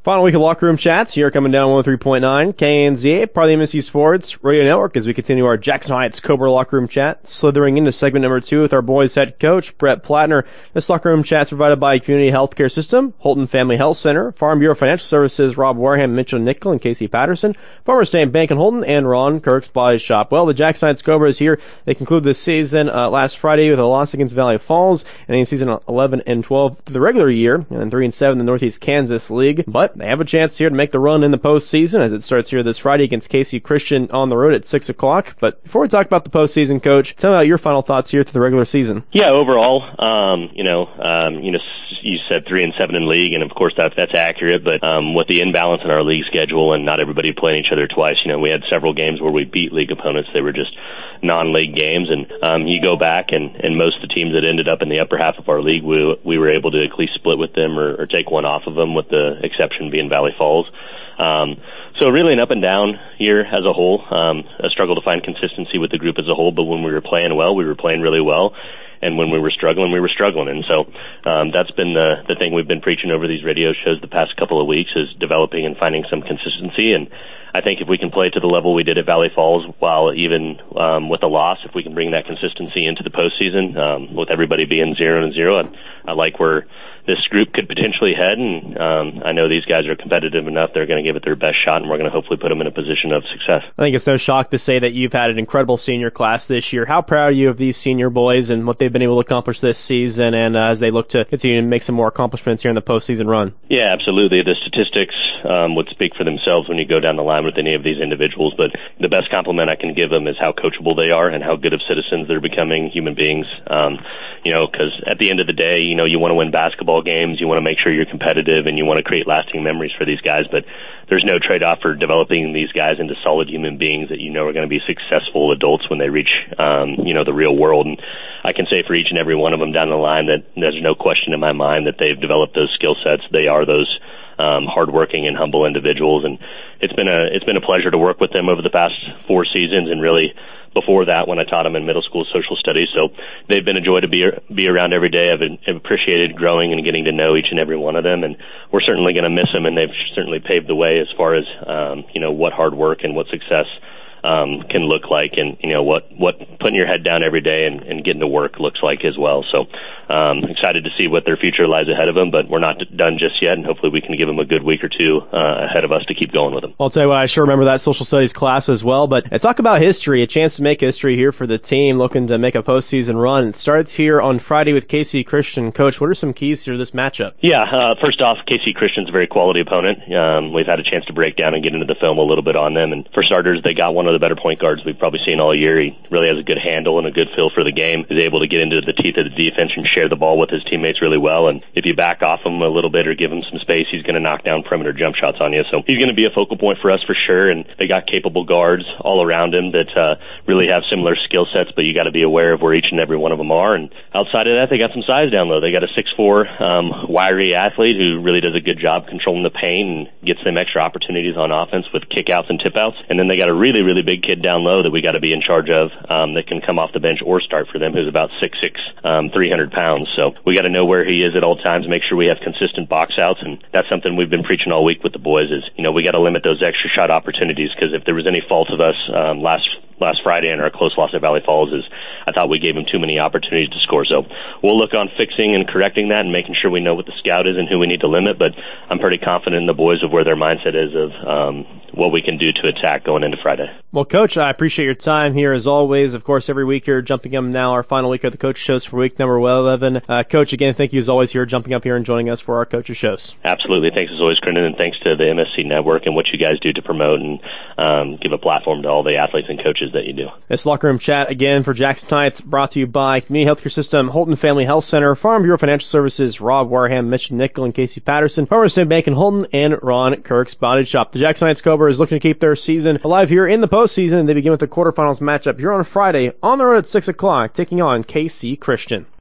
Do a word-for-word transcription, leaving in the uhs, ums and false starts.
Final week of Locker Room Chats here, coming down one oh three point nine K N Z A, part of the M S U Sports Radio Network, as we continue our Jackson Heights Cobra Locker Room Chat, slithering into segment number two with our boys head coach, Brett Plattner. This Locker Room Chat is provided by Community Healthcare System, Holton Family Health Center, Farm Bureau Financial Services, Rob Wareham, Mitchell Nickel, and Casey Patterson, Farmer State Bank in Holton, and Ron Kirk's Body Shop. Well, the Jackson Heights Cobras here, they conclude the season uh, last Friday with a loss against Valley Falls, and in season eleven and twelve for the regular year, and three and seven in the Northeast Kansas League. But they have a chance here to make the run in the postseason as it starts here this Friday against K C Christian on the road at six o'clock. But before we talk about the postseason, Coach, tell me about your final thoughts here to the regular season. Yeah, overall, um, you know, um, you know, you said three and seven in league, and of course that that's accurate. But um, with the imbalance in our league schedule and not everybody playing each other twice, you know, we had several games where we beat league opponents. They were just non-league games, and um, you go back and, and most of the teams that ended up in the upper half of our league, we we were able to at least split with them or, or take one off of them, with the exception being Valley Falls. Um, so really an up and down year as a whole, um, a struggle to find consistency with the group as a whole, but when we were playing well, we were playing really well, and when we were struggling, we were struggling, and so um, that's been the, the thing we've been preaching over these radio shows the past couple of weeks, is developing and finding some consistency. And I think if we can play to the level we did at Valley Falls, while even um, with a loss, if we can bring that consistency into the postseason, um, with everybody being zero and zero, I, I like where this group could potentially head, and um, I know these guys are competitive enough. They're going to give it their best shot, and we're going to hopefully put them in a position of success. I think it's no shock to say that you've had an incredible senior class this year. How proud are you of these senior boys and what they've been able to accomplish this season, and uh, as they look to continue to make some more accomplishments here in the postseason run? Yeah, absolutely. The statistics um, would speak for themselves when you go down the line with any of these individuals, but the best compliment I can give them is how coachable they are and how good of citizens they're becoming, human beings. Um, you know, because at the end of the day, you know, you want to win basketball games, you want to make sure you're competitive, and you want to create lasting memories for these guys, but there's no trade-off for developing these guys into solid human beings that you know are going to be successful adults when they reach, um, you know, the real world. And I can say for each and every one of them down the line that there's no question in my mind that they've developed those skill sets. They are those um, hardworking and humble individuals, and it's been a it's been a pleasure to work with them over the past four seasons, and really before that when I taught them in middle school social studies. So they've been a joy to be be around every day. I've, I've appreciated growing and getting to know each and every one of them, and we're certainly going to miss them, and they've certainly paved the way as far as um, you know, what hard work and what success um, can look like, and you know what what putting your head down every day and, and getting to work looks like as well. So um, excited to see what their future lies ahead of them, but we're not done just yet, and hopefully we can give them a good week or two uh, ahead of us to keep going with them. I'll tell you what, I sure remember that social studies class as well. But uh, talk about history, a chance to make history here for the team looking to make a postseason run. It starts here on Friday with K C Christian. Coach, what are some keys to this matchup? Yeah, uh, first off, K C Christian's a very quality opponent. Um, we've had a chance to break down and get into the film a little bit on them, and for starters, they got one of the better point guards we've probably seen all year. He really has a good handle and a good feel for the game. He's able to get into the teeth of the defense and share the ball with his teammates really well, and if you back off him a little bit or give him some space, he's going to knock down perimeter jump shots on you. So he's going to be a focal point for us for sure, and they got capable guards all around him that uh, really have similar skill sets, but you got to be aware of where each and every one of them are. And outside of that, they got some size down low. They got a six four um, wiry athlete who really does a good job controlling the paint and gets them extra opportunities on offense with kickouts and tip-outs. And then they got a really, really big kid down low that we got to be in charge of um, that can come off the bench or start for them, who's about six six, um, three hundred pounds. So we got to know where he is at all times, make sure we have consistent box outs, and that's something we've been preaching all week with the boys is, you know, we got to limit those extra shot opportunities, because if there was any fault of us um, last last Friday in our close loss at Valley Falls is I thought we gave him too many opportunities to score. So we'll look on fixing and correcting that and making sure we know what the scout is and who we need to limit, but I'm pretty confident in the boys of where their mindset is of um, what we can do to attack going into Friday. Well, Coach, I appreciate your time here as always. Of course, every week you're jumping up now, our final week of the Coach Shows for week number eleven. Uh, Coach, again, thank you as always here, jumping up here and joining us for our Coaches Shows. Absolutely. Thanks as always, Crinden, and thanks to the M S C Network and what you guys do to promote and um, give a platform to all the athletes and coaches that you do. This Locker Room Chat, again, for Jackson Heights, brought to you by Community Healthcare System, Holton Family Health Center, Farm Bureau Financial Services, Rob Wareham, Mitchell Nickel, and Casey Patterson, Farmer State Bank in Holton, and Ron Kirk's Body Shop. The Jackson Heights Cobra is looking to keep their season alive here in the postseason. They begin with the quarterfinals matchup here on Friday on the road at six o'clock, taking on K C Christian.